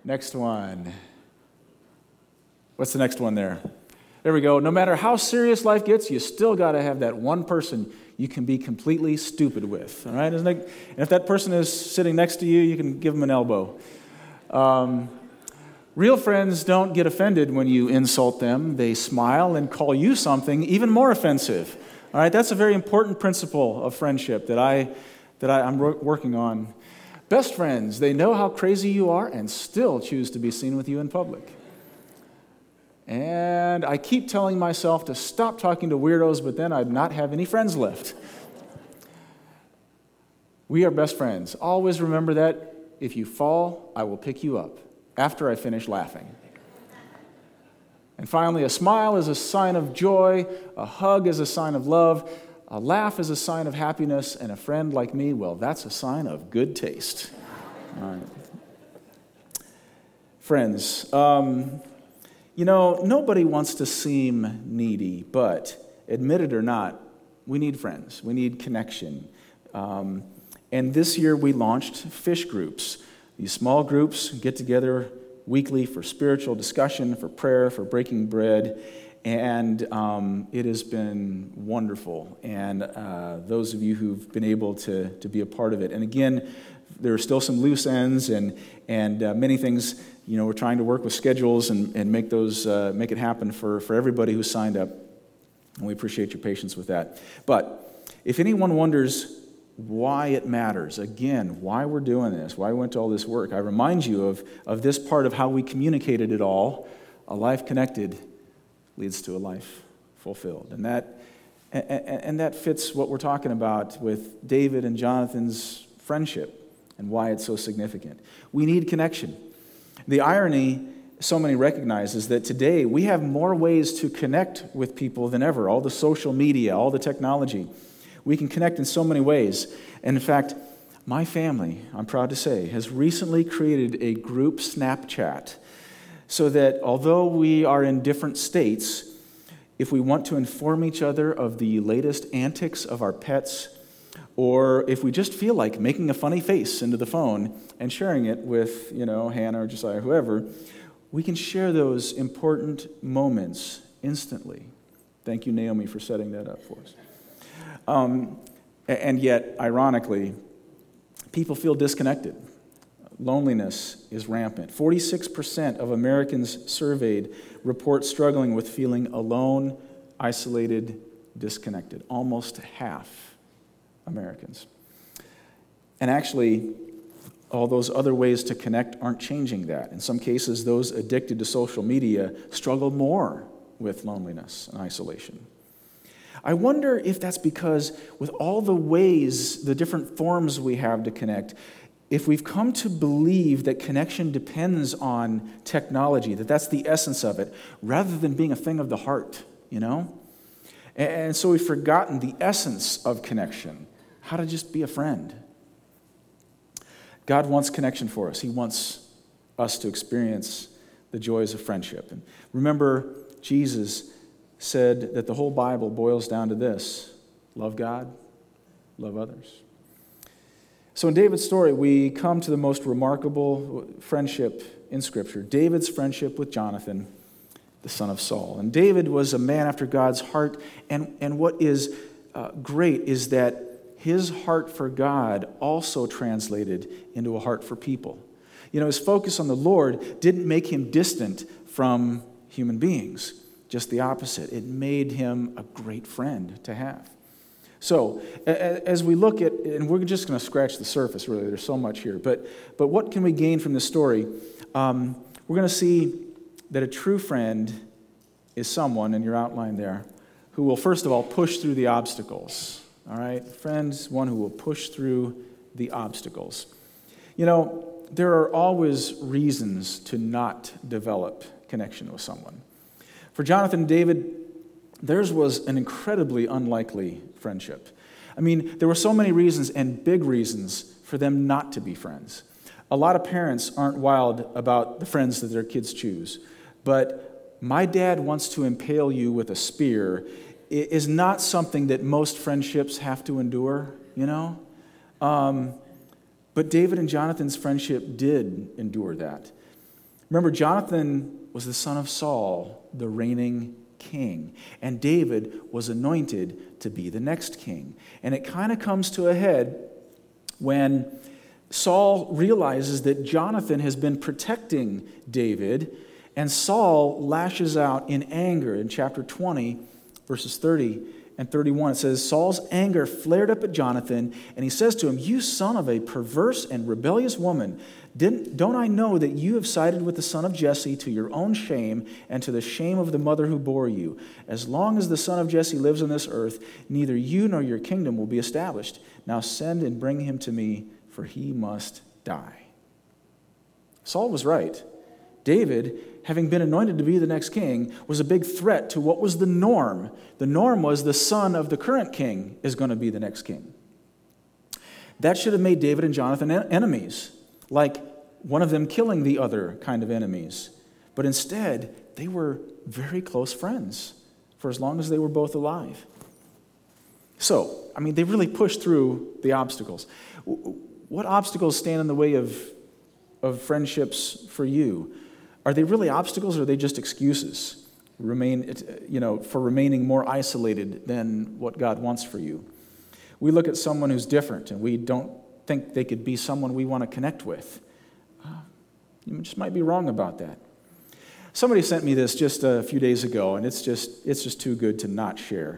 Next one. What's the next one there? There we go. No matter how serious life gets, you still got to have that one person you can be completely stupid with. All right? And if that person is sitting next to you, you can give them an elbow. Real friends don't get offended when you insult them. They smile and call you something even more offensive. All right? That's a very important principle of friendship that I'm working on. Best friends, they know how crazy you are and still choose to be seen with you in public. And I keep telling myself to stop talking to weirdos, but then I'd not have any friends left. We are best friends. Always remember that. If you fall, I will pick you up after I finish laughing. And finally, a smile is a sign of joy, a hug is a sign of love, a laugh is a sign of happiness, and a friend like me, well, that's a sign of good taste. All right. Friends, nobody wants to seem needy, but admit it or not, we need friends. We need connection. And this year we launched fish groups. These small groups get together weekly for spiritual discussion, for prayer, for breaking bread. And it has been wonderful. And those of you who've been able to be a part of it. And again, there are still some loose ends and many things. We're trying to work with schedules and make it happen for everybody who signed up. And we appreciate your patience with that. But if anyone wonders why it matters, again, why we're doing this, why we went to all this work, I remind you of this part of how we communicated it all. A life connected leads to a life fulfilled. And that fits what we're talking about with David and Jonathan's friendship and why it's so significant. We need connection. The irony so many recognize is that today we have more ways to connect with people than ever. All the social media, all the technology. We can connect in so many ways. And in fact, my family, I'm proud to say, has recently created a group Snapchat so that although we are in different states, if we want to inform each other of the latest antics of our pets, or if we just feel like making a funny face into the phone and sharing it with, Hannah or Josiah, whoever, we can share those important moments instantly. Thank you, Naomi, for setting that up for us. And yet, ironically, people feel disconnected. Loneliness is rampant. 46% of Americans surveyed report struggling with feeling alone, isolated, disconnected. Almost half Americans. And actually, all those other ways to connect aren't changing that. In some cases, those addicted to social media struggle more with loneliness and isolation. I wonder if that's because with all the ways, the different forms we have to connect, if we've come to believe that connection depends on technology, that that's the essence of it, rather than being a thing of the heart, And so we've forgotten the essence of connection, how to just be a friend. God wants connection for us. He wants us to experience the joys of friendship. And remember, Jesus said that the whole Bible boils down to this: love God, love others. So in David's story, we come to the most remarkable friendship in Scripture, David's friendship with Jonathan, the son of Saul. And David was a man after God's heart, and what is great is that his heart for God also translated into a heart for people. His focus on the Lord didn't make him distant from human beings. Just the opposite. It made him a great friend to have. So, as we look at, and we're just going to scratch the surface, really, there's so much here, but what can we gain from this story? We're going to see that a true friend is someone, in your outline there, who will, first of all, push through the obstacles. All right? Friends, one who will push through the obstacles. There are always reasons to not develop connection with someone. For Jonathan and David, theirs was an incredibly unlikely friendship. There were so many reasons and big reasons for them not to be friends. A lot of parents aren't wild about the friends that their kids choose, but my dad wants to impale you with a spear is not something that most friendships have to endure, But David and Jonathan's friendship did endure that. Remember, Jonathan was the son of Saul, the reigning king, and David was anointed to be the next king. And it kind of comes to a head when Saul realizes that Jonathan has been protecting David, and Saul lashes out in anger. In chapter 20, verses 30 and 31, it says, Saul's anger flared up at Jonathan, and he says to him, "You son of a perverse and rebellious woman, don't I know that you have sided with the son of Jesse to your own shame and to the shame of the mother who bore you? As long as the son of Jesse lives on this earth, neither you nor your kingdom will be established. Now send and bring him to me, for he must die." Saul was right. David, having been anointed to be the next king, was a big threat to what was the norm. The norm was the son of the current king is going to be the next king. That should have made David and Jonathan enemies, like one of them killing the other kind of enemies. But instead, they were very close friends for as long as they were both alive. So, they really pushed through the obstacles. What obstacles stand in the way of friendships for you? Are they really obstacles, or are they just excuses for remaining more isolated than what God wants for you? We look at someone who's different, and we don't think they could be someone we want to connect with. You just might be wrong about that. Somebody sent me this just a few days ago, and it's just too good to not share.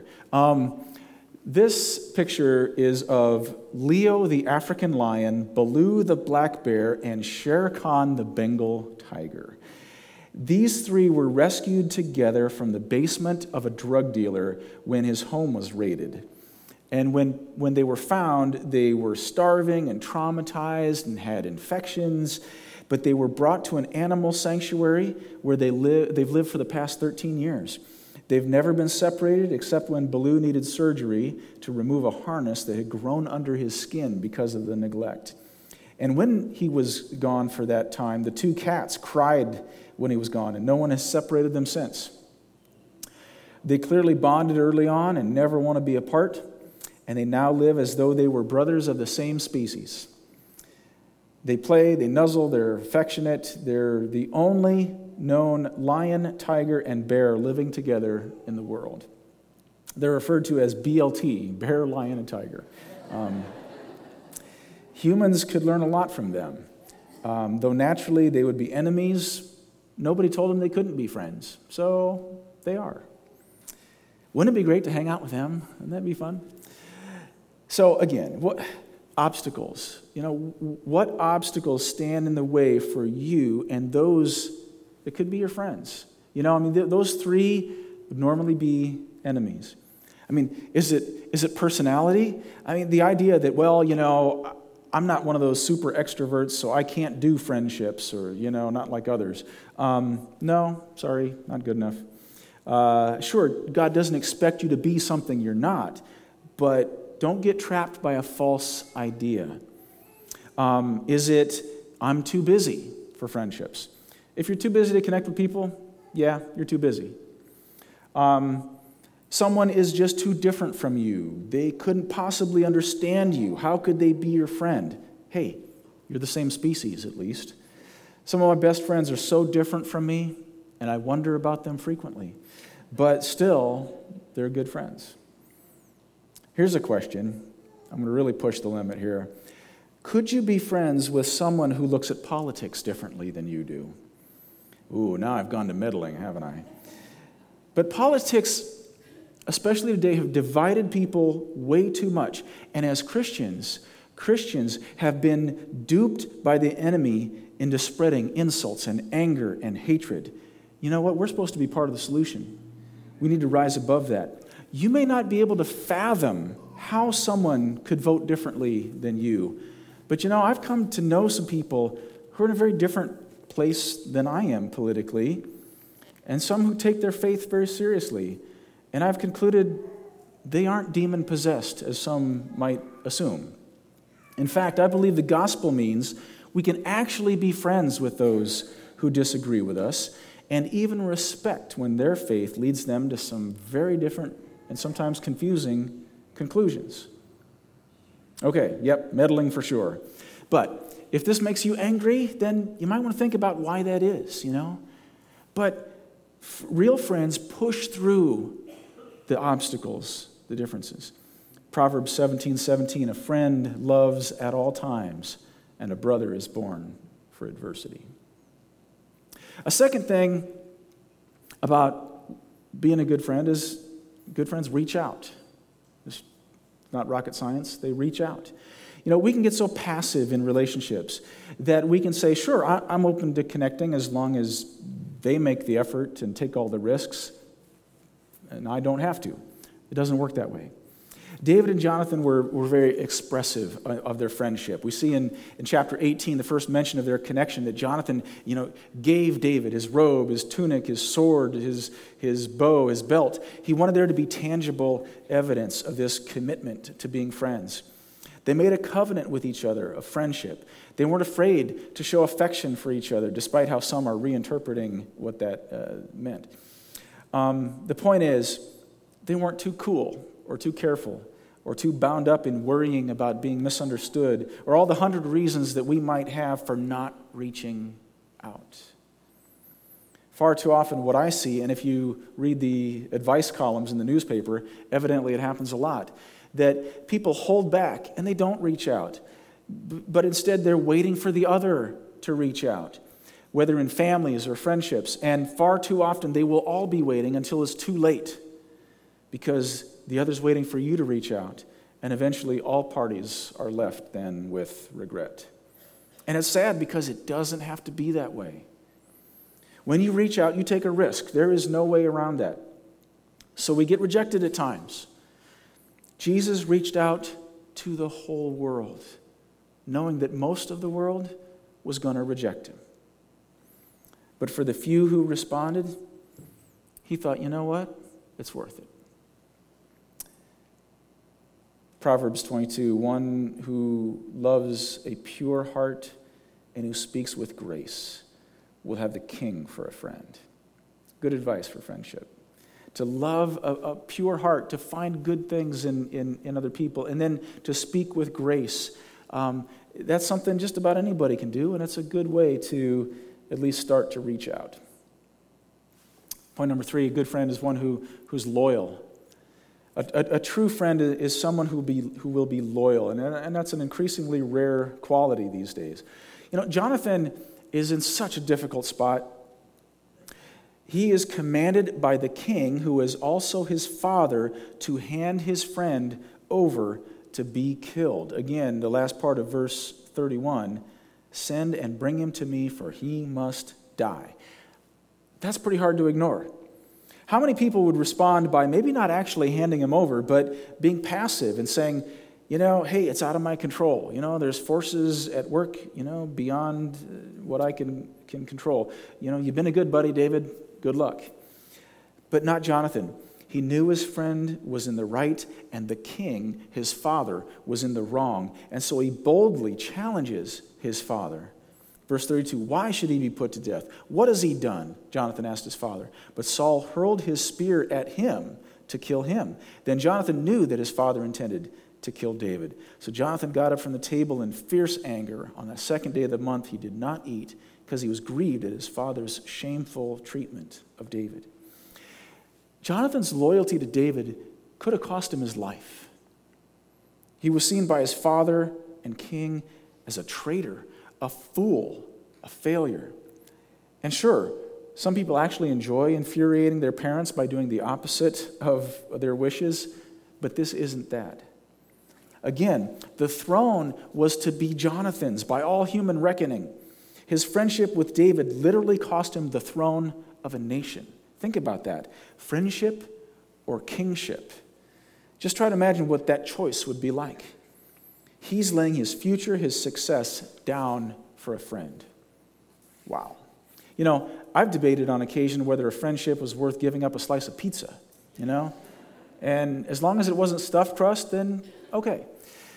This picture is of Leo the African lion, Baloo the black bear, and Shere Khan the Bengal tiger. These three were rescued together from the basement of a drug dealer when his home was raided. And when they were found, they were starving and traumatized and had infections, but they were brought to an animal sanctuary where they've lived for the past 13 years. They've never been separated except when Baloo needed surgery to remove a harness that had grown under his skin because of the neglect. And when he was gone for that time, the two cats cried when he was gone, and no one has separated them since. They clearly bonded early on and never want to be apart, and they now live as though they were brothers of the same species. They play, they nuzzle, they're affectionate. They're the only known lion, tiger, and bear living together in the world. They're referred to as BLT, bear, lion, and tiger. Humans could learn a lot from them. Though naturally they would be enemies, nobody told them they couldn't be friends. So they are. Wouldn't it be great to hang out with them? Wouldn't that be fun? So again, what obstacles? What obstacles stand in the way for you and those that could be your friends? Those three would normally be enemies. Is it personality? The idea that, I'm not one of those super extroverts, so I can't do friendships or, not like others. No, sorry, not good enough. Sure, God doesn't expect you to be something you're not, but don't get trapped by a false idea. Is it, I'm too busy for friendships? If you're too busy to connect with people, yeah, you're too busy. Someone is just too different from you. They couldn't possibly understand you. How could they be your friend? Hey, you're the same species at least. Some of my best friends are so different from me, and I wonder about them frequently. But still, they're good friends. Here's a question. I'm going to really push the limit here. Could you be friends with someone who looks at politics differently than you do? Ooh, now I've gone to meddling, haven't I? But politics, especially today, have divided people way too much. And as Christians have been duped by the enemy into spreading insults and anger and hatred. You know what? We're supposed to be part of the solution. We need to rise above that. You may not be able to fathom how someone could vote differently than you. But I've come to know some people who are in a very different place than I am politically, and some who take their faith very seriously. And I've concluded they aren't demon-possessed, as some might assume. In fact, I believe the gospel means we can actually be friends with those who disagree with us, and even respect when their faith leads them to some very different and sometimes confusing conclusions. Okay, meddling for sure. But If this makes you angry, then you might want to think about why that is, But real friends push through the obstacles, the differences. Proverbs 17:17, a friend loves at all times, and a brother is born for adversity. A second thing about being a good friend is good friends reach out. It's not rocket science. They reach out. We can get so passive in relationships that we can say, sure, I'm open to connecting as long as they make the effort and take all the risks, and I don't have to. It doesn't work that way. David and Jonathan were very expressive of their friendship. We see in chapter 18, the first mention of their connection, that Jonathan, gave David his robe, his tunic, his sword, his bow, his belt. He wanted there to be tangible evidence of this commitment to being friends. They made a covenant with each other of friendship. They weren't afraid to show affection for each other, despite how some are reinterpreting what that meant. The point is, they weren't too cool or too careful or too bound up in worrying about being misunderstood or all the 100 reasons that we might have for not reaching out. Far too often what I see, and if you read the advice columns in the newspaper, evidently it happens a lot, that people hold back and they don't reach out, but instead they're waiting for the other to reach out, whether in families or friendships, and far too often they will all be waiting until it's too late because the other's waiting for you to reach out, and eventually all parties are left then with regret. And it's sad because it doesn't have to be that way. When you reach out, you take a risk. There is no way around that. So we get rejected at times. Jesus reached out to the whole world, knowing that most of the world was going to reject him. But for the few who responded, he thought, you know what? It's worth it. Proverbs 22, one who loves a pure heart and who speaks with grace will have the king for a friend. Good advice for friendship. To love a pure heart, to find good things in other people, and then to speak with grace. That's something just about anybody can do, and it's a good way to at least start to reach out. Point number 3, a good friend is one who's loyal. A true friend is someone who will be loyal, and that's an increasingly rare quality these days. Jonathan is in such a difficult spot. He is commanded by the king, who is also his father, to hand his friend over to be killed. Again, the last part of verse 31, send and bring him to me, for he must die. That's pretty hard to ignore. How many people would respond by maybe not actually handing him over, but being passive and saying, hey, it's out of my control. There's forces at work, beyond what I can control. You've been a good buddy, David. Good luck. But not Jonathan. He knew his friend was in the right, and the king, his father, was in the wrong. And so he boldly challenges his father. Verse 32, why should he be put to death? What has he done? Jonathan asked his father. But Saul hurled his spear at him to kill him. Then Jonathan knew that his father intended to kill David. So Jonathan got up from the table in fierce anger. On the second day of the month, he did not eat because he was grieved at his father's shameful treatment of David. Jonathan's loyalty to David could have cost him his life. He was seen by his father and king as a traitor, a fool, a failure. And sure, some people actually enjoy infuriating their parents by doing the opposite of their wishes, but this isn't that. Again, the throne was to be Jonathan's by all human reckoning. His friendship with David literally cost him the throne of a nation. Think about that. Friendship or kingship. Just try to imagine what that choice would be like. He's laying his future, his success down for a friend. Wow. I've debated on occasion whether a friendship was worth giving up a slice of pizza, And as long as it wasn't stuffed crust, then okay.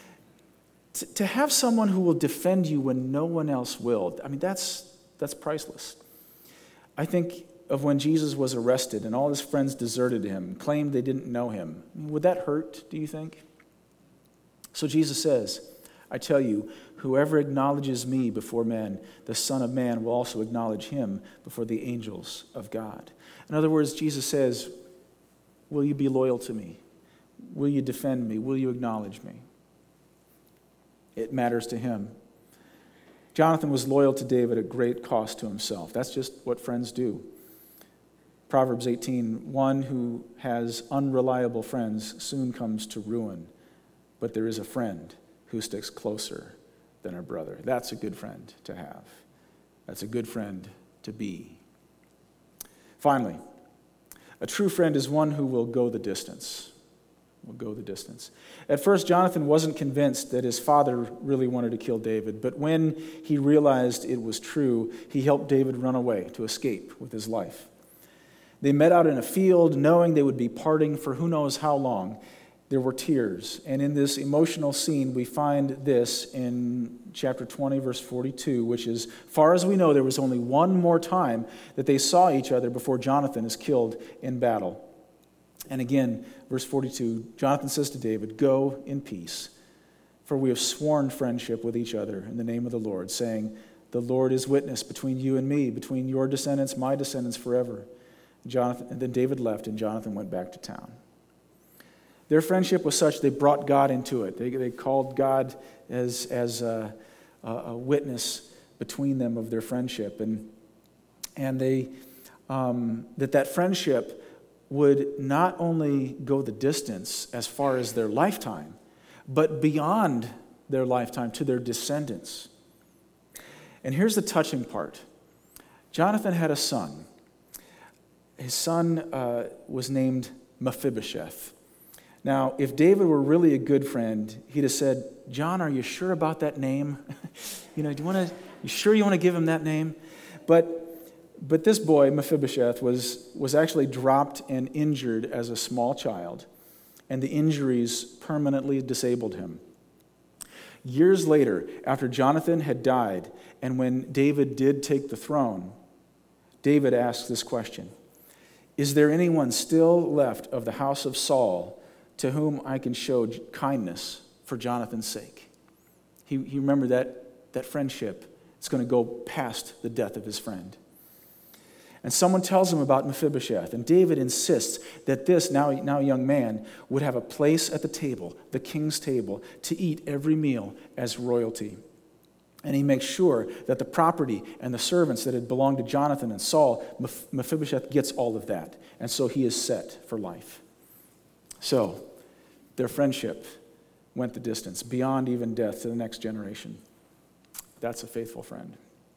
To have someone who will defend you when no one else will, that's priceless. I think of when Jesus was arrested and all his friends deserted him, claimed they didn't know him. Would that hurt, do you think? So Jesus says, I tell you, whoever acknowledges me before men, the Son of Man will also acknowledge him before the angels of God. In other words, Jesus says, will you be loyal to me? Will you defend me? Will you acknowledge me? It matters to him. Jonathan was loyal to David at great cost to himself. That's just what friends do. Proverbs 18, one who has unreliable friends soon comes to ruin, but there is a friend who sticks closer than a brother. That's a good friend to have. That's a good friend to be. Finally, a true friend is one who will go the distance. Will go the distance. At first, Jonathan wasn't convinced that his father really wanted to kill David, but when he realized it was true, he helped David run away to escape with his life. They met out in a field, knowing they would be parting for who knows how long. There were tears. And in this emotional scene, we find this in chapter 20, verse 42, which is, far as we know, there was only one more time that they saw each other before Jonathan is killed in battle. And again, verse 42, Jonathan says to David, go in peace, for we have sworn friendship with each other in the name of the Lord, saying, the Lord is witness between you and me, between your descendants, my descendants forever. And then David left, and Jonathan went back to town. Their friendship was such they brought God into it. They called God as a witness between them of their friendship, and they that friendship would not only go the distance as far as their lifetime, but beyond their lifetime to their descendants. And here's the touching part. Jonathan had a son. His son was named Mephibosheth. Now, if David were really a good friend, he'd have said, John, are you sure about that name? You sure you want to give him that name? But this boy, Mephibosheth, was actually dropped and injured as a small child, and the injuries permanently disabled him. Years later, after Jonathan had died, and when David did take the throne, David asked this question, is there anyone still left of the house of Saul to whom I can show kindness for Jonathan's sake? He remembered that friendship. It's going to go past the death of his friend. And someone tells him about Mephibosheth, and David insists that this now young man would have a place at the table, the king's table, to eat every meal as royalty. And he makes sure that the property and the servants that had belonged to Jonathan and Saul, Mephibosheth gets all of that. And so he is set for life. So their friendship went the distance, beyond even death, to the next generation. That's a faithful friend.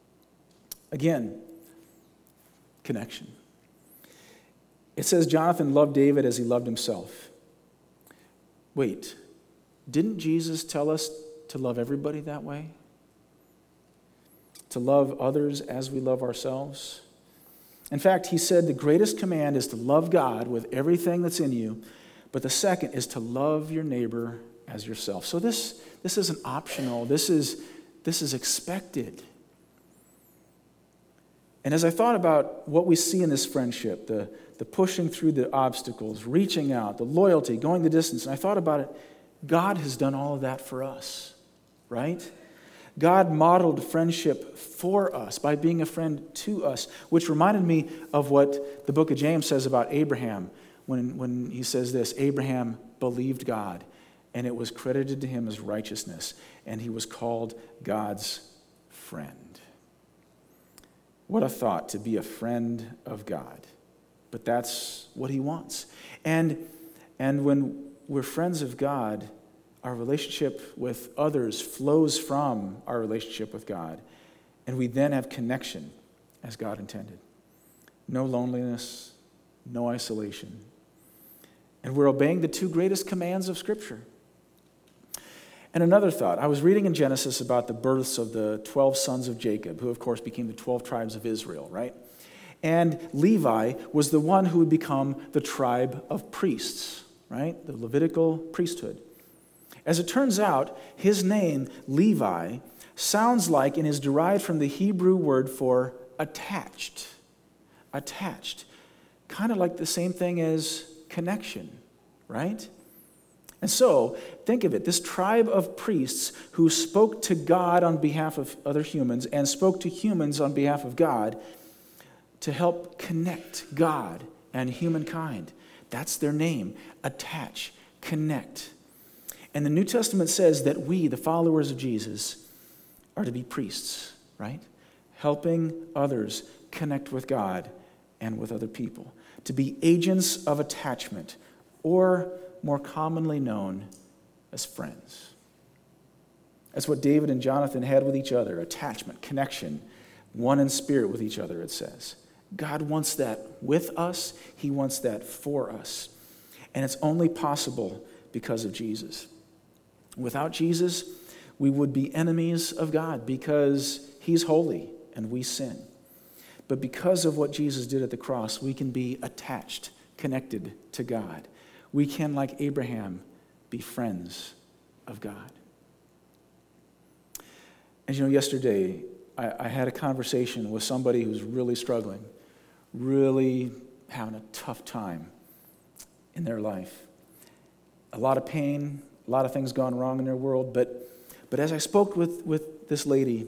Again, connection. It says Jonathan loved David as he loved himself. Wait, didn't Jesus tell us to love everybody that way? To love others as we love ourselves? In fact, he said the greatest command is to love God with everything that's in you, but the second is to love your neighbor as yourself. So this isn't optional. This is expected. And as I thought about what we see in this friendship, the pushing through the obstacles, reaching out, the loyalty, going the distance, and I thought about it, God has done all of that for us, right? God modeled friendship for us by being a friend to us, which reminded me of what the book of James says about Abraham when he says this, Abraham believed God, and it was credited to him as righteousness, and he was called God's friend. What a thought to be a friend of God. But that's what he wants. And when we're friends of God, our relationship with others flows from our relationship with God, and we then have connection as God intended. No loneliness, no isolation. And we're obeying the two greatest commands of Scripture. And another thought, I was reading in Genesis about the births of the 12 sons of Jacob, who of course became the 12 tribes of Israel, right? And Levi was the one who would become the tribe of priests, right? The Levitical priesthood. As it turns out, his name, Levi, sounds like and is derived from the Hebrew word for attached. Attached. Kind of like the same thing as connection, right? And so, think of it, this tribe of priests who spoke to God on behalf of other humans and spoke to humans on behalf of God to help connect God and humankind. That's their name, attach, connect. And the New Testament says that we, the followers of Jesus, are to be priests, right? Helping others connect with God and with other people. To be agents of attachment, or more commonly known as friends. That's what David and Jonathan had with each other, attachment, connection, one in spirit with each other, it says. God wants that with us. He wants that for us. And it's only possible because of Jesus. Without Jesus, we would be enemies of God because he's holy and we sin. But because of what Jesus did at the cross, we can be attached, connected to God. We can, like Abraham, be friends of God. And yesterday, I had a conversation with somebody who's really struggling, really having a tough time in their life. A lot of pain, a lot of things gone wrong in their world. But as I spoke with this lady,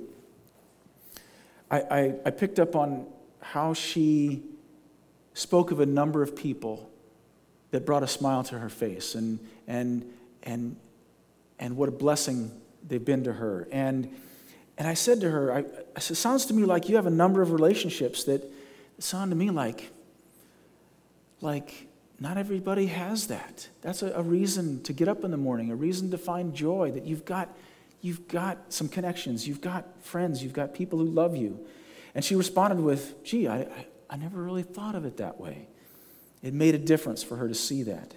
I picked up on how she spoke of a number of people that brought a smile to her face, and what a blessing they've been to her. And I said to her, I said, it sounds to me like you have a number of relationships that sound to me like not everybody has that. That's a reason to get up in the morning, a reason to find joy, that you've got some connections, you've got friends, you've got people who love you. And she responded with, gee, I never really thought of it that way. It made a difference for her to see that.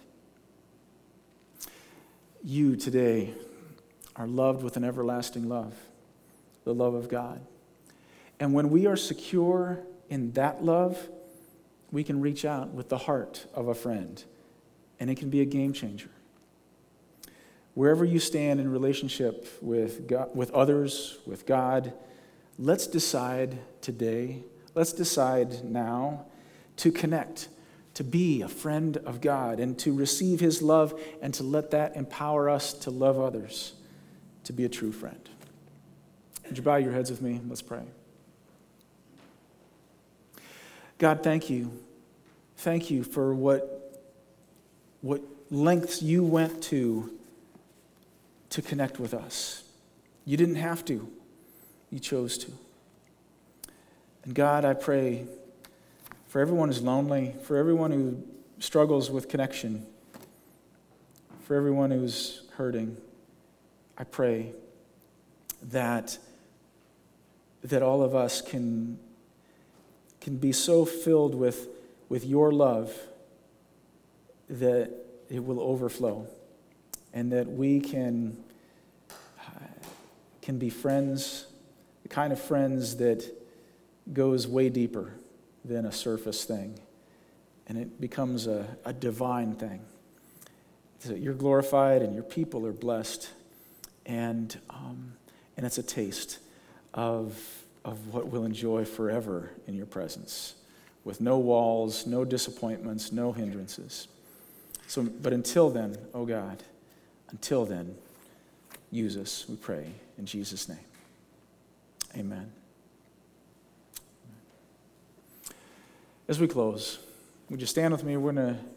You today are loved with an everlasting love, the love of God. And when we are secure in that love, we can reach out with the heart of a friend, and it can be a game changer. Wherever you stand in relationship with God, with others, with God, let's decide today, let's decide now to connect, to be a friend of God, and to receive his love, and to let that empower us to love others, to be a true friend. Would you bow your heads with me? Let's pray. God, thank you. Thank you for what lengths you went to connect with us. You didn't have to. You chose to. And God, I pray for everyone who's lonely, for everyone who struggles with connection, for everyone who's hurting, I pray that all of us can be so filled with your love that it will overflow, and that we can be friends, the kind of friends that goes way deeper than a surface thing, and it becomes a divine thing. So that you're glorified and your people are blessed, and it's a taste of what we'll enjoy forever in your presence, with no walls, no disappointments, no hindrances. But until then, oh God, until then, use us, we pray, in Jesus' name. Amen. As we close, would you stand with me? We're going to